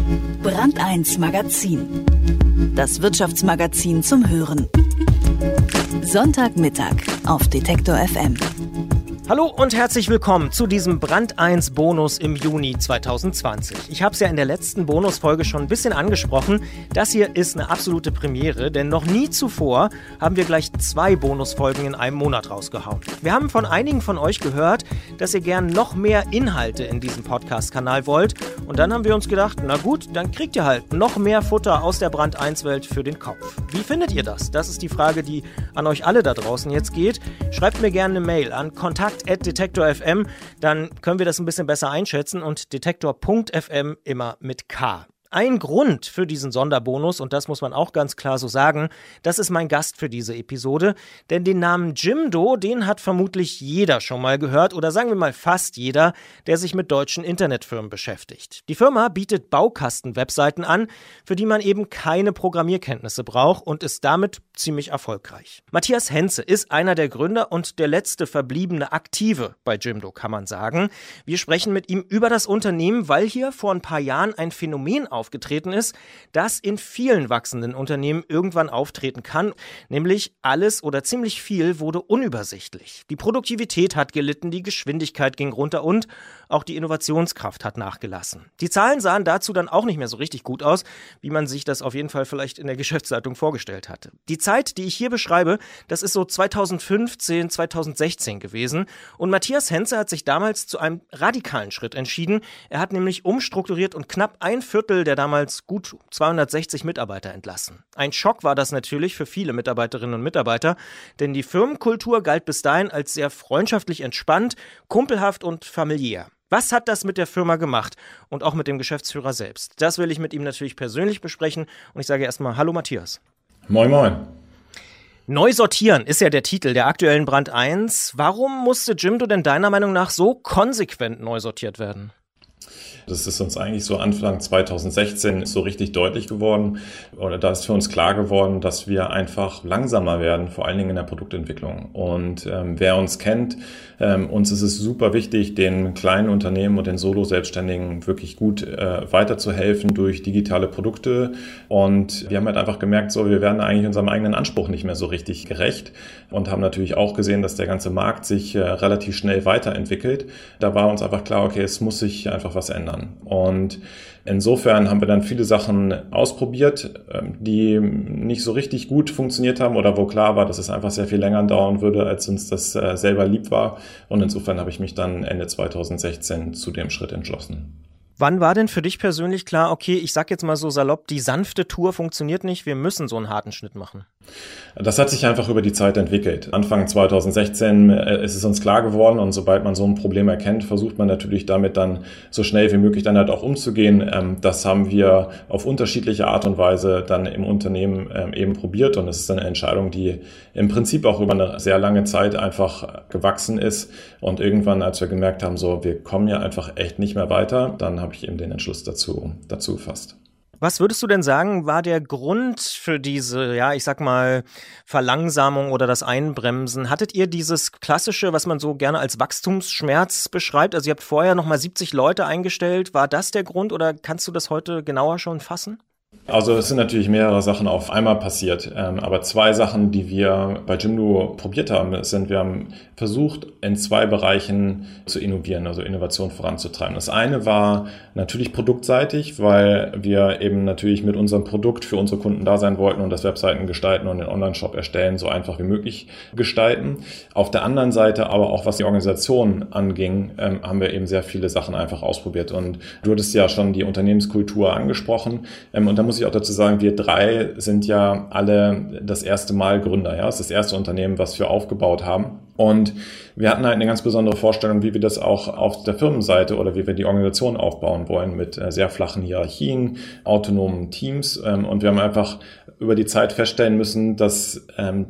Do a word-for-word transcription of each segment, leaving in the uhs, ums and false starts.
Brand eins Magazin. Das Wirtschaftsmagazin zum Hören. Sonntagmittag auf Detektor F M. Hallo und herzlich willkommen zu diesem Brand eins Bonus im Juni zweitausendzwanzig. Ich habe es ja in der letzten Bonusfolge schon ein bisschen angesprochen. Das hier ist eine absolute Premiere, denn noch nie zuvor haben wir gleich zwei Bonusfolgen in einem Monat rausgehauen. Wir haben von einigen von euch gehört, dass ihr gern noch mehr Inhalte in diesem Podcast-Kanal wollt. Und dann haben wir uns gedacht, na gut, dann kriegt ihr halt noch mehr Futter aus der Brand eins Welt für den Kopf. Wie findet ihr das? Das ist die Frage, die an euch alle da draußen jetzt geht. Schreibt mir gerne eine Mail an kontakt at detektor punkt f m, dann können wir das ein bisschen besser einschätzen und detektor punkt f m immer mit K. Ein Grund für diesen Sonderbonus, und das muss man auch ganz klar so sagen, das ist mein Gast für diese Episode, denn den Namen Jimdo, den hat vermutlich jeder schon mal gehört oder sagen wir mal fast jeder, der sich mit deutschen Internetfirmen beschäftigt. Die Firma bietet Baukasten-Webseiten an, für die man eben keine Programmierkenntnisse braucht und ist damit ziemlich erfolgreich. Matthias Henze ist einer der Gründer und der letzte verbliebene Aktive bei Jimdo, kann man sagen. Wir sprechen mit ihm über das Unternehmen, weil hier vor ein paar Jahren ein Phänomen auf aufgetreten ist, das in vielen wachsenden Unternehmen irgendwann auftreten kann, nämlich alles oder ziemlich viel wurde unübersichtlich. Die Produktivität hat gelitten, die Geschwindigkeit ging runter und auch die Innovationskraft hat nachgelassen. Die Zahlen sahen dazu dann auch nicht mehr so richtig gut aus, wie man sich das auf jeden Fall vielleicht in der Geschäftsleitung vorgestellt hatte. Die Zeit, die ich hier beschreibe, das ist so zweitausendfünfzehn, zweitausendsechzehn gewesen und Matthias Henze hat sich damals zu einem radikalen Schritt entschieden. Er hat nämlich umstrukturiert und knapp ein Viertel der damals gut zweihundertsechzig Mitarbeiter entlassen. Ein Schock war das natürlich für viele Mitarbeiterinnen und Mitarbeiter, denn die Firmenkultur galt bis dahin als sehr freundschaftlich entspannt, kumpelhaft und familiär. Was hat das mit der Firma gemacht und auch mit dem Geschäftsführer selbst? Das will ich mit ihm natürlich persönlich besprechen und ich sage erstmal Hallo Matthias. Moin moin. Neu sortieren ist ja der Titel der aktuellen Brand eins. Warum musste Jimdo denn deiner Meinung nach so konsequent neu sortiert werden? Das ist uns eigentlich so Anfang zweitausendsechzehn so richtig deutlich geworden oder da ist für uns klar geworden, dass wir einfach langsamer werden, vor allen Dingen in der Produktentwicklung. Und ähm, wer uns kennt, ähm, uns ist es super wichtig, den kleinen Unternehmen und den Solo-Selbstständigen wirklich gut äh, weiterzuhelfen durch digitale Produkte. Und wir haben halt einfach gemerkt, so wir werden eigentlich unserem eigenen Anspruch nicht mehr so richtig gerecht und haben natürlich auch gesehen, dass der ganze Markt sich äh, relativ schnell weiterentwickelt. Da war uns einfach klar, okay, es muss sich einfach was ändern. Und insofern haben wir dann viele Sachen ausprobiert, die nicht so richtig gut funktioniert haben oder wo klar war, dass es einfach sehr viel länger dauern würde, als uns das selber lieb war. Und insofern habe ich mich dann Ende zweitausendsechzehn zu dem Schritt entschlossen. Wann war denn für dich persönlich klar, okay, ich sag jetzt mal so salopp, die sanfte Tour funktioniert nicht, wir müssen so einen harten Schnitt machen? Das hat sich einfach über die Zeit entwickelt. Anfang zweitausendsechzehn ist es uns klar geworden und sobald man so ein Problem erkennt, versucht man natürlich damit dann so schnell wie möglich dann halt auch umzugehen. Das haben wir auf unterschiedliche Art und Weise dann im Unternehmen eben probiert und es ist eine Entscheidung, die im Prinzip auch über eine sehr lange Zeit einfach gewachsen ist und irgendwann, als wir gemerkt haben, so wir kommen ja einfach echt nicht mehr weiter, dann habe ich eben den Entschluss dazu, dazu gefasst. Was würdest du denn sagen, war der Grund für diese, ja, ich sag mal, Verlangsamung oder das Einbremsen? Hattet ihr dieses klassische, was man so gerne als Wachstumsschmerz beschreibt? Also ihr habt vorher nochmal siebzig Leute eingestellt. War das der Grund oder kannst du das heute genauer schon fassen? Also es sind natürlich mehrere Sachen auf einmal passiert, ähm, aber zwei Sachen, die wir bei Jimdo probiert haben, sind, wir haben versucht, in zwei Bereichen zu innovieren, also Innovation voranzutreiben. Das eine war natürlich produktseitig, weil wir eben natürlich mit unserem Produkt für unsere Kunden da sein wollten und das Webseiten gestalten und den Online-Shop erstellen so einfach wie möglich gestalten. Auf der anderen Seite aber auch, was die Organisation anging, ähm, haben wir eben sehr viele Sachen einfach ausprobiert und du hattest ja schon die Unternehmenskultur angesprochen ähm, und da muss ich auch dazu sagen, wir drei sind ja alle das erste Mal Gründer. Ja, es ist das erste Unternehmen, was wir aufgebaut haben. Und wir hatten halt eine ganz besondere Vorstellung, wie wir das auch auf der Firmenseite oder wie wir die Organisation aufbauen wollen mit sehr flachen Hierarchien, autonomen Teams. Und wir haben einfach über die Zeit feststellen müssen, dass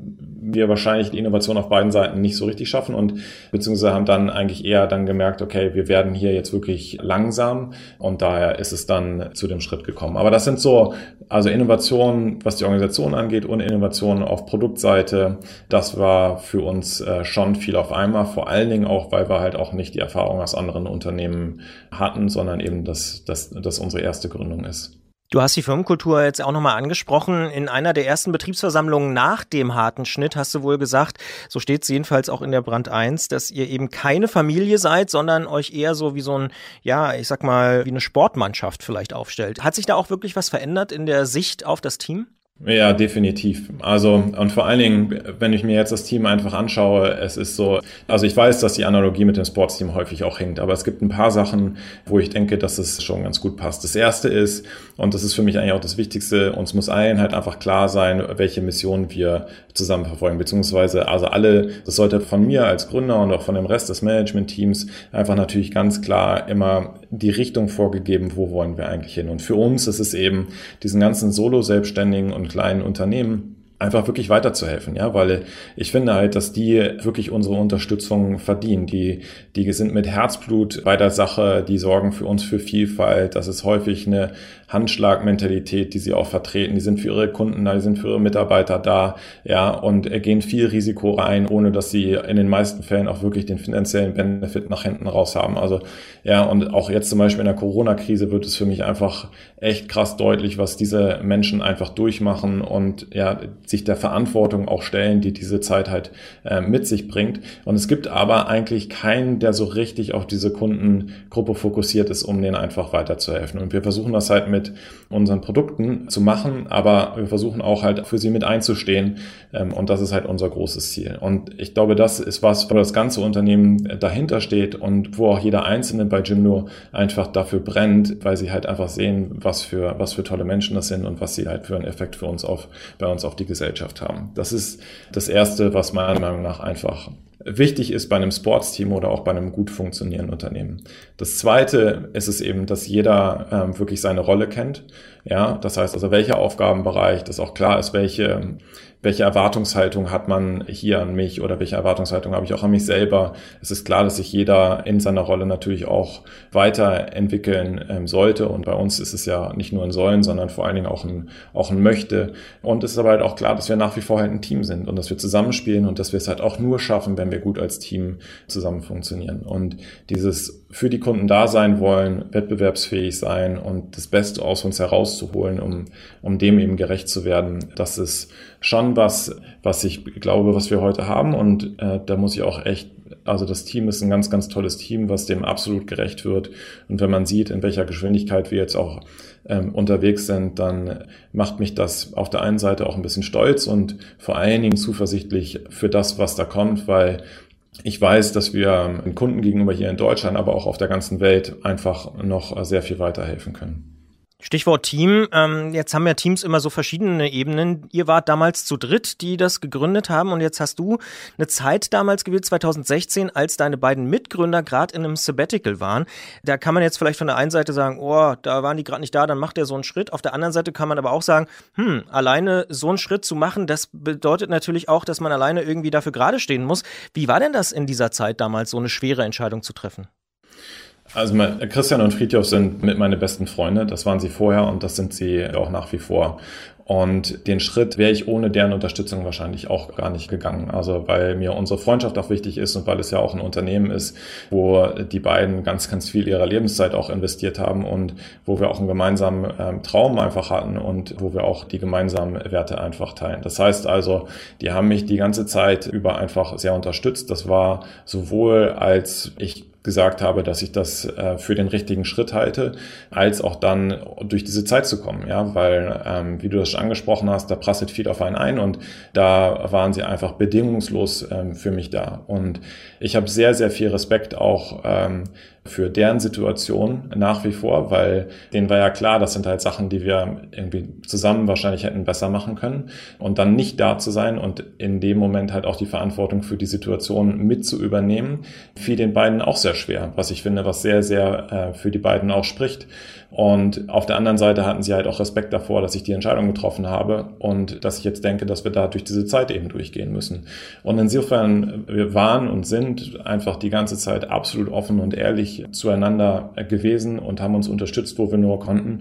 wir wahrscheinlich die Innovation auf beiden Seiten nicht so richtig schaffen und beziehungsweise haben dann eigentlich eher dann gemerkt, okay, wir werden hier jetzt wirklich langsam und daher ist es dann zu dem Schritt gekommen. Aber das sind so, also Innovationen, was die Organisation angeht und Innovationen auf Produktseite, das war für uns äh, schon viel auf einmal, vor allen Dingen auch, weil wir halt auch nicht die Erfahrung aus anderen Unternehmen hatten, sondern eben, dass das dass unsere erste Gründung ist. Du hast die Firmenkultur jetzt auch nochmal angesprochen. In einer der ersten Betriebsversammlungen nach dem harten Schnitt hast du wohl gesagt, so steht es jedenfalls auch in der Brand eins, dass ihr eben keine Familie seid, sondern euch eher so wie so ein, ja, ich sag mal, wie eine Sportmannschaft vielleicht aufstellt. Hat sich da auch wirklich was verändert in der Sicht auf das Team? Ja, definitiv. Also, und vor allen Dingen, wenn ich mir jetzt das Team einfach anschaue, es ist so, also ich weiß, dass die Analogie mit dem Sportsteam häufig auch hinkt, aber es gibt ein paar Sachen, wo ich denke, dass es schon ganz gut passt. Das erste ist, und das ist für mich eigentlich auch das Wichtigste, uns muss allen halt einfach klar sein, welche Mission wir zusammen verfolgen, beziehungsweise also alle, das sollte von mir als Gründer und auch von dem Rest des Management-Teams einfach natürlich ganz klar immer die Richtung vorgegeben, wo wollen wir eigentlich hin. Und für uns ist es eben diesen ganzen Solo-Selbstständigen und kleinen Unternehmen einfach wirklich weiterzuhelfen, ja, weil ich finde halt, dass die wirklich unsere Unterstützung verdienen. Die, die sind mit Herzblut bei der Sache, die sorgen für uns für Vielfalt. Das ist häufig eine Handschlagmentalität, die sie auch vertreten. Die sind für ihre Kunden da, die sind für ihre Mitarbeiter da, ja, und gehen viel Risiko rein, ohne dass sie in den meisten Fällen auch wirklich den finanziellen Benefit nach hinten raus haben. Also, ja, und auch jetzt zum Beispiel in der Corona-Krise wird es für mich einfach echt krass deutlich, was diese Menschen einfach durchmachen und, ja, sich der Verantwortung auch stellen, die diese Zeit halt äh, mit sich bringt. Und es gibt aber eigentlich keinen, der so richtig auf diese Kundengruppe fokussiert ist, um denen einfach weiterzuhelfen. Und wir versuchen das halt mit unseren Produkten zu machen, aber wir versuchen auch halt für sie mit einzustehen. Ähm, und das ist halt unser großes Ziel. Und ich glaube, das ist was, wo das ganze Unternehmen dahinter steht und wo auch jeder Einzelne bei Jimdo einfach dafür brennt, weil sie halt einfach sehen, was für, was für tolle Menschen das sind und was sie halt für einen Effekt für uns auf, bei uns auf die Gesellschaft haben. Das ist das Erste, was meiner Meinung nach einfach wichtig ist bei einem Sportsteam oder auch bei einem gut funktionierenden Unternehmen. Das Zweite ist es eben, dass jeder ähm, wirklich seine Rolle kennt. Ja, das heißt also, welcher Aufgabenbereich, dass auch klar ist, welche welche Erwartungshaltung hat man hier an mich oder welche Erwartungshaltung habe ich auch an mich selber. Es ist klar, dass sich jeder in seiner Rolle natürlich auch weiterentwickeln ähm, sollte und bei uns ist es ja nicht nur ein Sollen, sondern vor allen Dingen auch ein, auch ein Möchte. Und es ist aber halt auch klar, dass wir nach wie vor halt ein Team sind und dass wir zusammenspielen und dass wir es halt auch nur schaffen, wenn wir gut als Team zusammen funktionieren. Und dieses für die Kunden da sein wollen, wettbewerbsfähig sein und das Beste aus uns herauszuholen, um, um dem eben gerecht zu werden, das ist schon was, was ich glaube, was wir heute haben und äh, da muss ich auch echt, also das Team ist ein ganz, ganz tolles Team, was dem absolut gerecht wird und wenn man sieht, in welcher Geschwindigkeit wir jetzt auch ähm, unterwegs sind, dann macht mich das auf der einen Seite auch ein bisschen stolz und vor allen Dingen zuversichtlich für das, was da kommt, weil ich weiß, dass wir den Kunden gegenüber hier in Deutschland, aber auch auf der ganzen Welt einfach noch sehr viel weiterhelfen können. Stichwort Team. Ähm, jetzt haben ja Teams immer so verschiedene Ebenen. Ihr wart damals zu dritt, die das gegründet haben und jetzt hast du eine Zeit damals gewählt, zwanzig sechzehn, als deine beiden Mitgründer gerade in einem Sabbatical waren. Da kann man jetzt vielleicht von der einen Seite sagen, oh, da waren die gerade nicht da, dann macht der so einen Schritt. Auf der anderen Seite kann man aber auch sagen, hm, alleine so einen Schritt zu machen, das bedeutet natürlich auch, dass man alleine irgendwie dafür gerade stehen muss. Wie war denn das in dieser Zeit damals, so eine schwere Entscheidung zu treffen? Also Christian und Friedhof sind mit meine besten Freunde, das waren sie vorher und das sind sie auch nach wie vor. Und den Schritt wäre ich ohne deren Unterstützung wahrscheinlich auch gar nicht gegangen. Also weil mir unsere Freundschaft auch wichtig ist und weil es ja auch ein Unternehmen ist, wo die beiden ganz, ganz viel ihrer Lebenszeit auch investiert haben und wo wir auch einen gemeinsamen ähm, Traum einfach hatten und wo wir auch die gemeinsamen Werte einfach teilen. Das heißt also, die haben mich die ganze Zeit über einfach sehr unterstützt. Das war sowohl als ich gesagt habe, dass ich das äh, für den richtigen Schritt halte, als auch dann durch diese Zeit zu kommen, ja, weil, ähm, wie du das schon angesprochen hast, da prasselt viel auf einen ein und da waren sie einfach bedingungslos ähm, für mich da und ich habe sehr, sehr viel Respekt auch ähm, für deren Situation nach wie vor, weil denen war ja klar, das sind halt Sachen, die wir irgendwie zusammen wahrscheinlich hätten besser machen können. Und dann nicht da zu sein und in dem Moment halt auch die Verantwortung für die Situation mit zu übernehmen, fiel den beiden auch sehr schwer, was ich finde, was sehr, sehr äh, für die beiden auch spricht. Und auf der anderen Seite hatten sie halt auch Respekt davor, dass ich die Entscheidung getroffen habe und dass ich jetzt denke, dass wir da durch diese Zeit eben durchgehen müssen. Und insofern, wir waren und sind einfach die ganze Zeit absolut offen und ehrlich zueinander gewesen und haben uns unterstützt, wo wir nur konnten.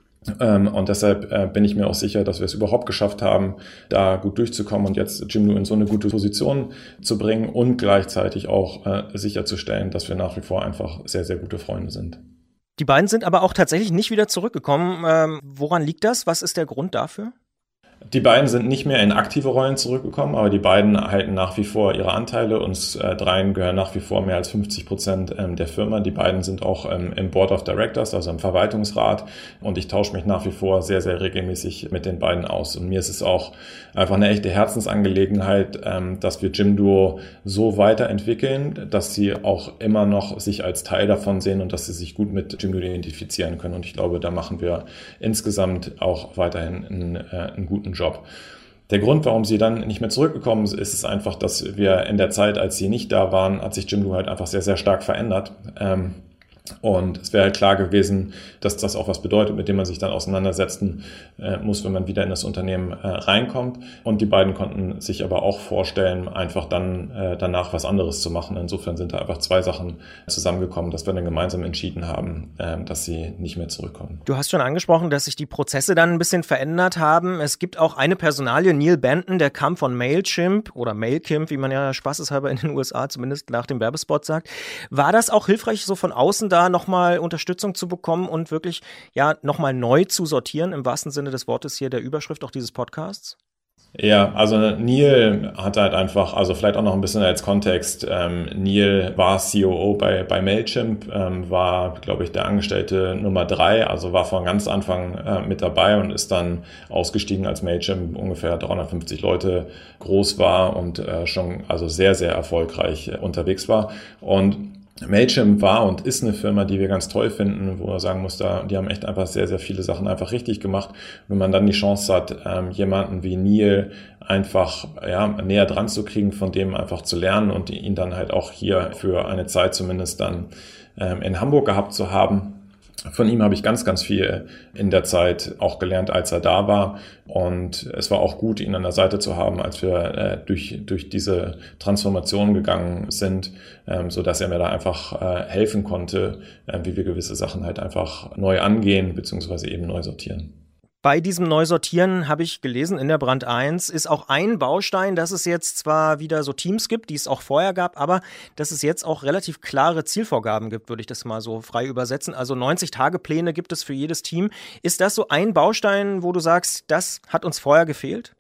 Und deshalb bin ich mir auch sicher, dass wir es überhaupt geschafft haben, da gut durchzukommen und jetzt Jimdo in so eine gute Position zu bringen und gleichzeitig auch sicherzustellen, dass wir nach wie vor einfach sehr, sehr gute Freunde sind. Die beiden sind aber auch tatsächlich nicht wieder zurückgekommen. Ähm, woran liegt das? Was ist der Grund dafür? Die beiden sind nicht mehr in aktive Rollen zurückgekommen, aber die beiden halten nach wie vor ihre Anteile. Uns äh, dreien gehören nach wie vor mehr als fünfzig Prozent ähm, der Firma. Die beiden sind auch ähm, im Board of Directors, also im Verwaltungsrat. Und ich tausche mich nach wie vor sehr, sehr regelmäßig mit den beiden aus. Und mir ist es auch einfach eine echte Herzensangelegenheit, ähm, dass wir Jimdo so weiterentwickeln, dass sie auch immer noch sich als Teil davon sehen und dass sie sich gut mit Jimdo identifizieren können. Und ich glaube, da machen wir insgesamt auch weiterhin einen, äh, einen guten Job. Der Grund, warum sie dann nicht mehr zurückgekommen ist, ist einfach, dass wir in der Zeit, als sie nicht da waren, hat sich Jimdo halt einfach sehr, sehr stark verändert. Ähm, Und es wäre halt klar gewesen, dass das auch was bedeutet, mit dem man sich dann auseinandersetzen äh, muss, wenn man wieder in das Unternehmen äh, reinkommt. Und die beiden konnten sich aber auch vorstellen, einfach dann äh, danach was anderes zu machen. Insofern sind da einfach zwei Sachen zusammengekommen, dass wir dann gemeinsam entschieden haben, äh, dass sie nicht mehr zurückkommen. Du hast schon angesprochen, dass sich die Prozesse dann ein bisschen verändert haben. Es gibt auch eine Personalie, Neil Benton, der kam von Mailchimp oder Mailchimp, wie man ja spaßeshalber in den U S A zumindest nach dem Werbespot sagt. War das auch hilfreich, so von außen da nochmal Unterstützung zu bekommen und wirklich ja nochmal neu zu sortieren, im wahrsten Sinne des Wortes hier der Überschrift auch dieses Podcasts? Ja, also Neil hat halt einfach, also vielleicht auch noch ein bisschen als Kontext, ähm, Neil war C O O bei, bei Mailchimp, ähm, war, glaube ich, der Angestellte Nummer drei, also war von ganz Anfang äh, mit dabei und ist dann ausgestiegen, als Mailchimp ungefähr dreihundertfünfzig Leute groß war und äh, schon also sehr, sehr erfolgreich äh, unterwegs war. Und Mailchimp war und ist eine Firma, die wir ganz toll finden, wo man sagen muss, da, die haben echt einfach sehr, sehr viele Sachen einfach richtig gemacht. Wenn man dann die Chance hat, ähm, jemanden wie Neil einfach ja, näher dran zu kriegen, von dem einfach zu lernen und ihn dann halt auch hier für eine Zeit zumindest dann ähm, in Hamburg gehabt zu haben. Von ihm habe ich ganz, ganz viel in der Zeit auch gelernt, als er da war. Und es war auch gut, ihn an der Seite zu haben, als wir äh, durch, durch diese Transformation gegangen sind, ähm, so dass er mir da einfach äh, helfen konnte, äh, wie wir gewisse Sachen halt einfach neu angehen, beziehungsweise eben neu sortieren. Bei diesem Neusortieren habe ich gelesen, in der Brand eins ist auch ein Baustein, dass es jetzt zwar wieder so Teams gibt, die es auch vorher gab, aber dass es jetzt auch relativ klare Zielvorgaben gibt, würde ich das mal so frei übersetzen. Also neunzig-Tage-Pläne gibt es für jedes Team. Ist das so ein Baustein, wo du sagst, das hat uns vorher gefehlt?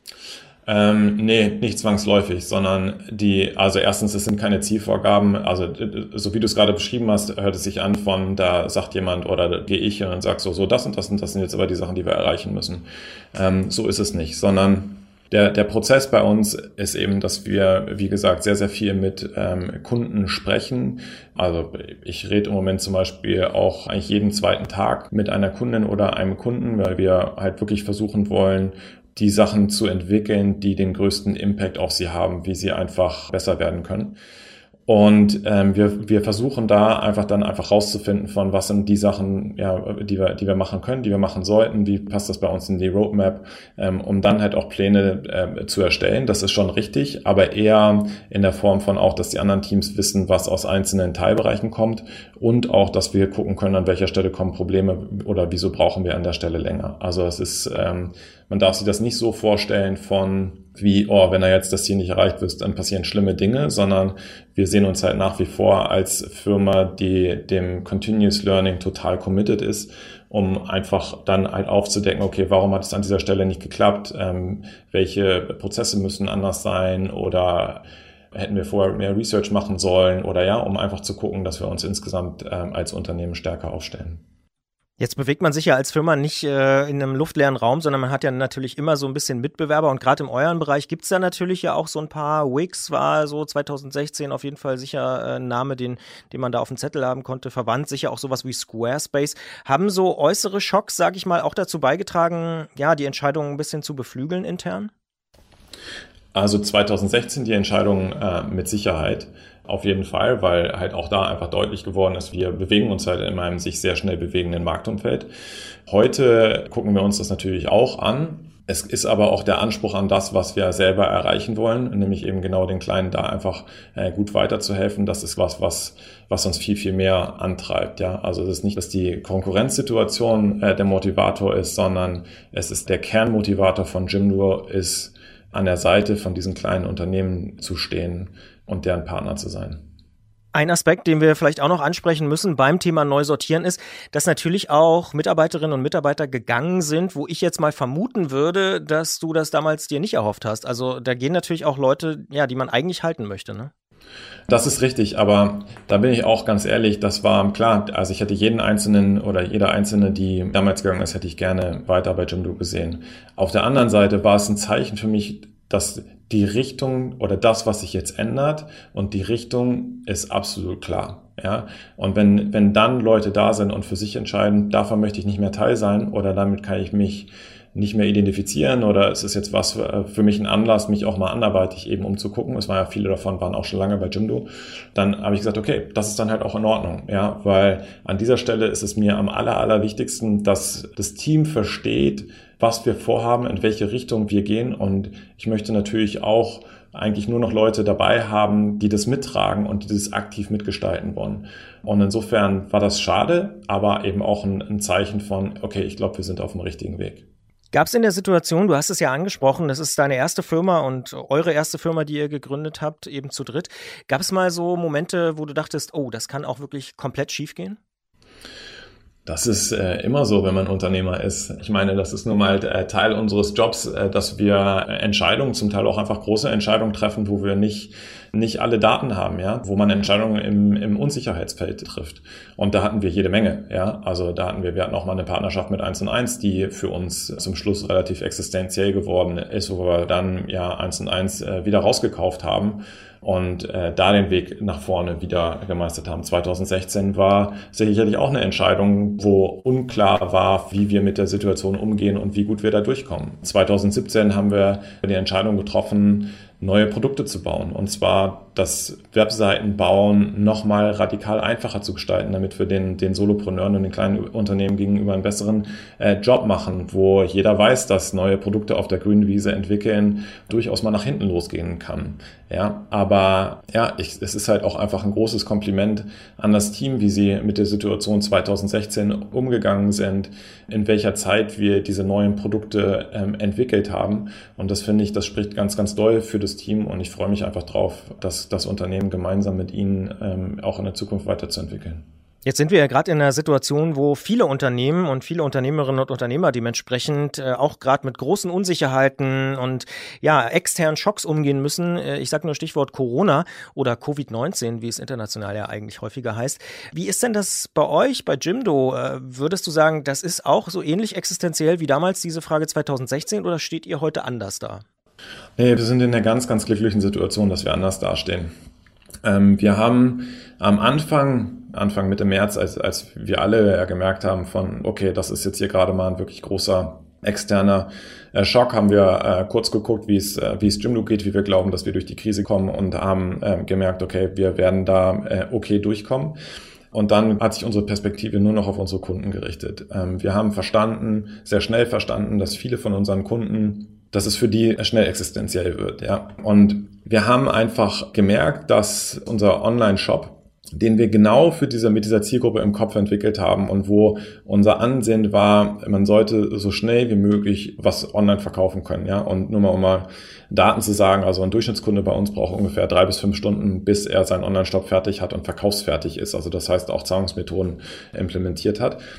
Ähm, nee, nicht zwangsläufig, sondern die, also erstens, es sind keine Zielvorgaben, also so wie du es gerade beschrieben hast, hört es sich an von, da sagt jemand oder gehe ich und dann sagst so, so das und das und das sind jetzt aber die Sachen, die wir erreichen müssen. Ähm, so ist es nicht, sondern Der, der Prozess bei uns ist eben, dass wir, wie gesagt, sehr, sehr viel mit ähm, Kunden sprechen. Also ich rede im Moment zum Beispiel auch eigentlich jeden zweiten Tag mit einer Kundin oder einem Kunden, weil wir halt wirklich versuchen wollen, die Sachen zu entwickeln, die den größten Impact auf sie haben, wie sie einfach besser werden können. Und ähm, wir wir versuchen da einfach dann einfach rauszufinden von, was sind die Sachen, ja, die wir die wir machen können, die wir machen sollten, wie passt das bei uns in die Roadmap, ähm, um dann halt auch Pläne äh, zu erstellen. Das ist schon richtig, aber eher in der Form von auch, dass die anderen Teams wissen, was aus einzelnen Teilbereichen kommt und auch, dass wir gucken können, an welcher Stelle kommen Probleme oder wieso brauchen wir an der Stelle länger. Also es ist, ähm, man darf sich das nicht so vorstellen von wie, oh, wenn er jetzt das Ziel nicht erreicht wird, dann passieren schlimme Dinge, sondern wir sehen uns halt nach wie vor als Firma, die dem Continuous Learning total committed ist, um einfach dann halt aufzudecken, okay, warum hat es an dieser Stelle nicht geklappt, ähm, welche Prozesse müssen anders sein oder hätten wir vorher mehr Research machen sollen oder ja, um einfach zu gucken, dass wir uns insgesamt ähm, als Unternehmen stärker aufstellen. Jetzt bewegt man sich ja als Firma nicht äh, in einem luftleeren Raum, sondern man hat ja natürlich immer so ein bisschen Mitbewerber und gerade im euren Bereich gibt's da natürlich ja auch so ein paar. Wix war so zwanzig sechzehn auf jeden Fall sicher äh, ein Name, den, den man da auf dem Zettel haben konnte, verwandt, sicher auch sowas wie Squarespace. Haben so äußere Schocks, sag ich mal, auch dazu beigetragen, ja, die Entscheidung ein bisschen zu beflügeln intern? Also zwanzig sechzehn die Entscheidung äh, mit Sicherheit. Auf jeden Fall, weil halt auch da einfach deutlich geworden ist, wir bewegen uns halt in einem sich sehr schnell bewegenden Marktumfeld. Heute gucken wir uns das natürlich auch an. Es ist aber auch der Anspruch an das, was wir selber erreichen wollen, nämlich eben genau den Kleinen da einfach äh, gut weiterzuhelfen. Das ist was, was, was uns viel, viel mehr antreibt. Ja, also es ist nicht, dass die Konkurrenzsituation äh, der Motivator ist, sondern es ist der Kernmotivator von Jimdo ist, an der Seite von diesen kleinen Unternehmen zu stehen und deren Partner zu sein. Ein Aspekt, den wir vielleicht auch noch ansprechen müssen beim Thema Neusortieren ist, dass natürlich auch Mitarbeiterinnen und Mitarbeiter gegangen sind, wo ich jetzt mal vermuten würde, dass du das damals dir nicht erhofft hast. Also da gehen natürlich auch Leute, ja, die man eigentlich halten möchte, ne? Das ist richtig, aber da bin ich auch ganz ehrlich, das war klar, also ich hätte jeden Einzelnen oder jeder Einzelne, die damals gegangen ist, hätte ich gerne weiter bei Jimdo gesehen. Auf der anderen Seite war es ein Zeichen für mich, dass die Richtung oder das, was sich jetzt ändert und die Richtung ist absolut klar. Ja, und wenn, wenn dann Leute da sind und für sich entscheiden, davon möchte ich nicht mehr Teil sein oder damit kann ich mich nicht mehr identifizieren oder es ist jetzt was für mich ein Anlass, mich auch mal anderweitig eben umzugucken. Es war ja, viele davon waren auch schon lange bei Jimdo. Dann habe ich gesagt, okay, das ist dann halt auch in Ordnung, ja, weil an dieser Stelle ist es mir am aller, allerwichtigsten, dass das Team versteht, was wir vorhaben, in welche Richtung wir gehen und ich möchte natürlich auch eigentlich nur noch Leute dabei haben, die das mittragen und die das aktiv mitgestalten wollen. Und insofern war das schade, aber eben auch ein, ein Zeichen von, okay, ich glaube, wir sind auf dem richtigen Weg. Gab es in der Situation, du hast es ja angesprochen, das ist deine erste Firma und eure erste Firma, die ihr gegründet habt, eben zu dritt. Gab es mal so Momente, wo du dachtest, oh, das kann auch wirklich komplett schief gehen? Das ist äh, immer so, wenn man Unternehmer ist. Ich meine, das ist nun mal äh, Teil unseres Jobs, äh, dass wir Entscheidungen, zum Teil auch einfach große Entscheidungen treffen, wo wir nicht nicht alle Daten haben, ja, wo man Entscheidungen im, im Unsicherheitsfeld trifft. Und da hatten wir jede Menge, ja. Also da hatten wir, wir hatten auch mal eine Partnerschaft mit eins und eins, die für uns zum Schluss relativ existenziell geworden ist, wo wir dann ja eins und eins äh, wieder rausgekauft haben und äh, da den Weg nach vorne wieder gemeistert haben. zwanzig sechzehn war sicherlich auch eine Entscheidung, wo unklar war, wie wir mit der Situation umgehen und wie gut wir da durchkommen. zwanzig siebzehn haben wir die Entscheidung getroffen, neue Produkte zu bauen. Und zwar das Webseitenbauen nochmal radikal einfacher zu gestalten, damit wir den, den Solopreneuren und den kleinen Unternehmen gegenüber einen besseren äh, Job machen, wo jeder weiß, dass neue Produkte auf der grünen Wiese entwickeln durchaus mal nach hinten losgehen kann. Ja, aber ja, ich, es ist halt auch einfach ein großes Kompliment an das Team, wie sie mit der Situation zwanzig sechzehn umgegangen sind, in welcher Zeit wir diese neuen Produkte ähm, entwickelt haben. Und das finde ich, das spricht ganz, ganz doll für das Team und ich freue mich einfach drauf, dass das Unternehmen gemeinsam mit Ihnen ähm, auch in der Zukunft weiterzuentwickeln. Jetzt sind wir ja gerade in einer Situation, wo viele Unternehmen und viele Unternehmerinnen und Unternehmer dementsprechend äh, auch gerade mit großen Unsicherheiten und ja externen Schocks umgehen müssen. Äh, ich sage nur Stichwort Corona oder Covid neunzehn, wie es international ja eigentlich häufiger heißt. Wie ist denn das bei euch, bei Jimdo? Äh, würdest du sagen, das ist auch so ähnlich existenziell wie damals diese Frage zwanzig sechzehn oder steht ihr heute anders da? Nee, wir sind in einer ganz, ganz glücklichen Situation, dass wir anders dastehen. Ähm, wir haben am Anfang, Anfang Mitte März, als, als wir alle ja gemerkt haben von, okay, das ist jetzt hier gerade mal ein wirklich großer externer äh, Schock, haben wir äh, kurz geguckt, wie es äh, wie es Jimdo geht, wie wir glauben, dass wir durch die Krise kommen und haben äh, gemerkt, okay, wir werden da äh, okay durchkommen. Und dann hat sich unsere Perspektive nur noch auf unsere Kunden gerichtet. Ähm, wir haben verstanden, sehr schnell verstanden, dass viele von unseren Kunden, dass es für die schnell existenziell wird, ja. Und wir haben einfach gemerkt, dass unser Online-Shop, den wir genau für diese, mit dieser Zielgruppe im Kopf entwickelt haben und wo unser Ansinnen war, man sollte so schnell wie möglich was online verkaufen können, ja. Und nur mal, um mal Daten zu sagen, also ein Durchschnittskunde bei uns braucht ungefähr drei bis fünf Stunden, bis er seinen Online-Shop fertig hat und verkaufsfertig ist. Also das heißt auch Zahlungsmethoden implementiert hat.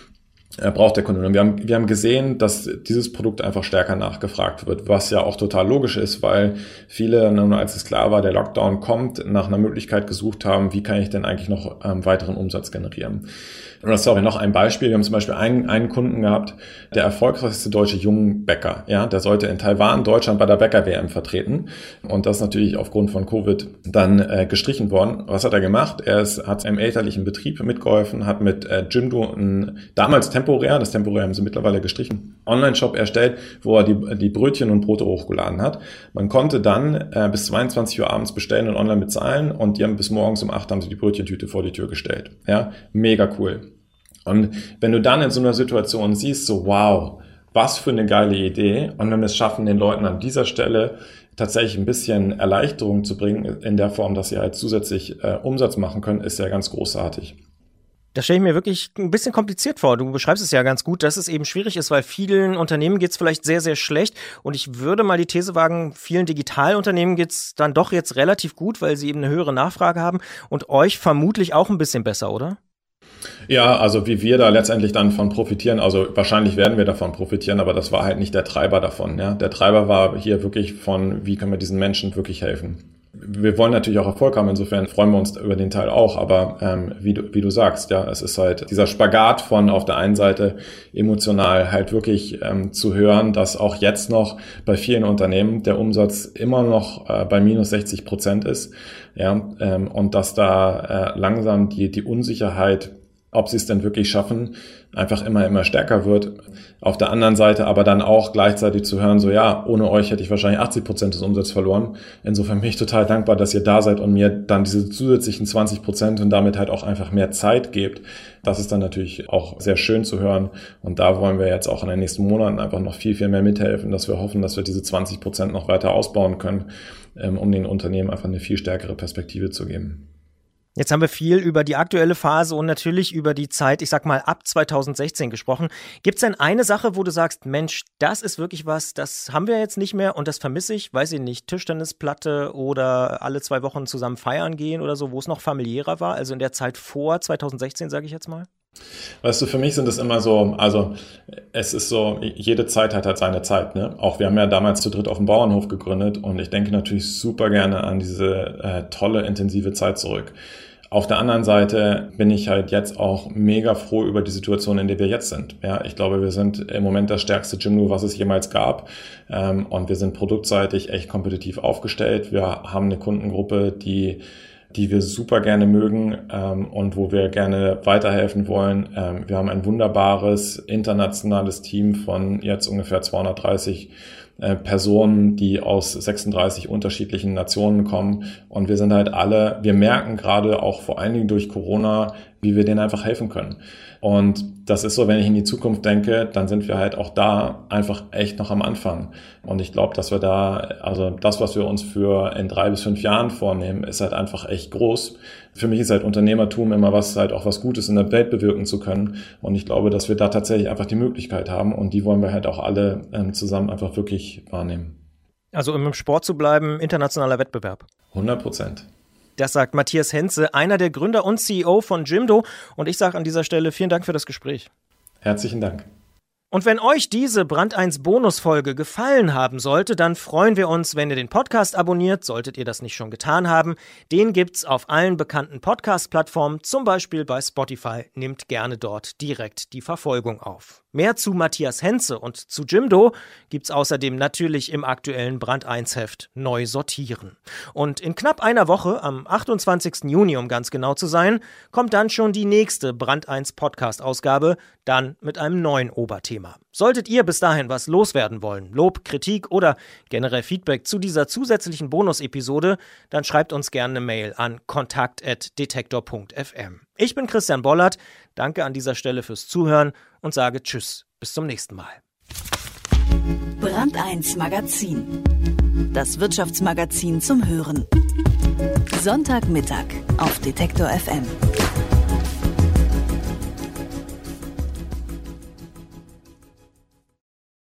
braucht der Kunde. Und wir haben, wir haben gesehen, dass dieses Produkt einfach stärker nachgefragt wird, was ja auch total logisch ist, weil viele, als es klar war, der Lockdown kommt, nach einer Möglichkeit gesucht haben, wie kann ich denn eigentlich noch ähm, weiteren Umsatz generieren. Und das ist auch noch ein Beispiel. Wir haben zum Beispiel einen, einen Kunden gehabt, der erfolgreichste deutsche Jungbäcker. Ja, der sollte in Taiwan Deutschland bei der Bäcker-W M vertreten. Und das ist natürlich aufgrund von Covid dann äh, gestrichen worden. Was hat er gemacht? Er ist, hat im elterlichen Betrieb mitgeholfen, hat mit äh, Jimdo ein damals temporär, das temporär haben sie mittlerweile gestrichen, Online-Shop erstellt, wo er die, die Brötchen und Brote hochgeladen hat. Man konnte dann äh, bis zweiundzwanzig Uhr abends bestellen und online bezahlen und die haben bis morgens um acht haben sie die Brötchentüte vor die Tür gestellt. Ja, mega cool. Und wenn du dann in so einer Situation siehst, so wow, was für eine geile Idee, und wenn wir es schaffen, den Leuten an dieser Stelle tatsächlich ein bisschen Erleichterung zu bringen, in der Form, dass sie halt zusätzlich äh, Umsatz machen können, ist ja ganz großartig. Das stelle ich mir wirklich ein bisschen kompliziert vor. Du beschreibst es ja ganz gut, dass es eben schwierig ist, weil vielen Unternehmen geht es vielleicht sehr, sehr schlecht. Und ich würde mal die These wagen, vielen Digitalunternehmen geht es dann doch jetzt relativ gut, weil sie eben eine höhere Nachfrage haben und euch vermutlich auch ein bisschen besser, oder? Ja, also wie wir da letztendlich dann von profitieren, also wahrscheinlich werden wir davon profitieren, aber das war halt nicht der Treiber davon. Ja? Der Treiber war hier wirklich von, wie können wir diesen Menschen wirklich helfen. Wir wollen natürlich auch Erfolg haben, insofern freuen wir uns über den Teil auch, aber ähm, wie du, wie du sagst, ja, es ist halt dieser Spagat von auf der einen Seite emotional halt wirklich ähm, zu hören, dass auch jetzt noch bei vielen Unternehmen der Umsatz immer noch äh, bei minus sechzig Prozent ist, ja, ähm, und dass da äh, langsam die, die Unsicherheit, ob sie es denn wirklich schaffen, einfach immer, immer stärker wird. Auf der anderen Seite aber dann auch gleichzeitig zu hören, so ja, ohne euch hätte ich wahrscheinlich achtzig Prozent des Umsatzes verloren. Insofern bin ich total dankbar, dass ihr da seid und mir dann diese zusätzlichen zwanzig Prozent und damit halt auch einfach mehr Zeit gebt. Das ist dann natürlich auch sehr schön zu hören. Und da wollen wir jetzt auch in den nächsten Monaten einfach noch viel, viel mehr mithelfen, dass wir hoffen, dass wir diese zwanzig Prozent noch weiter ausbauen können, um den Unternehmen einfach eine viel stärkere Perspektive zu geben. Jetzt haben wir viel über die aktuelle Phase und natürlich über die Zeit, ich sag mal, ab zweitausendsechzehn gesprochen. Gibt es denn eine Sache, wo du sagst, Mensch, das ist wirklich was, das haben wir jetzt nicht mehr und das vermisse ich, weiß ich nicht, Tischtennisplatte oder alle zwei Wochen zusammen feiern gehen oder so, wo es noch familiärer war, also in der Zeit vor zweitausendsechzehn, sage ich jetzt mal? Weißt du, für mich sind es immer so, also es ist so, jede Zeit hat halt seine Zeit, ne? Auch wir haben ja damals zu dritt auf dem Bauernhof gegründet und ich denke natürlich super gerne an diese äh, tolle, intensive Zeit zurück. Auf der anderen Seite bin ich halt jetzt auch mega froh über die Situation, in der wir jetzt sind. Ja, ich glaube, wir sind im Moment das stärkste Jimdo, was es jemals gab. Ähm, und wir sind produktseitig echt kompetitiv aufgestellt. Wir haben eine Kundengruppe, die die wir super gerne mögen ähm, und wo wir gerne weiterhelfen wollen. Ähm, wir haben ein wunderbares internationales Team von jetzt ungefähr zweihundertdreißig äh, Personen, die aus sechsunddreißig unterschiedlichen Nationen kommen. Und wir sind halt alle, wir merken gerade auch vor allen Dingen durch Corona, wie wir denen einfach helfen können. Und das ist so, wenn ich in die Zukunft denke, dann sind wir halt auch da einfach echt noch am Anfang. Und ich glaube, dass wir da, also das, was wir uns für in drei bis fünf Jahren vornehmen, ist halt einfach echt groß. Für mich ist halt Unternehmertum immer was, halt auch was Gutes in der Welt bewirken zu können. Und ich glaube, dass wir da tatsächlich einfach die Möglichkeit haben. Und die wollen wir halt auch alle ähm, zusammen einfach wirklich wahrnehmen. Also um im Sport zu bleiben, internationaler Wettbewerb. hundert Prozent. Das sagt Matthias Henze, einer der Gründer und C E O von Jimdo. Und ich sage an dieser Stelle vielen Dank für das Gespräch. Herzlichen Dank. Und wenn euch diese Brand eins Bonusfolge gefallen haben sollte, dann freuen wir uns, wenn ihr den Podcast abonniert, solltet ihr das nicht schon getan haben. Den gibt's auf allen bekannten Podcast-Plattformen, zum Beispiel bei Spotify. Nehmt gerne dort direkt die Verfolgung auf. Mehr zu Matthias Henze und zu Jimdo gibt's außerdem natürlich im aktuellen Brand eins Heft Neu sortieren. Und in knapp einer Woche, am achtundzwanzigsten Juni, um ganz genau zu sein, kommt dann schon die nächste Brand eins Podcast-Ausgabe, dann mit einem neuen Oberthema. Solltet ihr bis dahin was loswerden wollen, Lob, Kritik oder generell Feedback zu dieser zusätzlichen Bonus-Episode, dann schreibt uns gerne eine Mail an kontakt at detektor punkt f m. Ich bin Christian Bollert, danke an dieser Stelle fürs Zuhören und sage Tschüss, bis zum nächsten Mal. Brand eins Magazin. Das Wirtschaftsmagazin zum Hören. Sonntagmittag auf Detektor F M.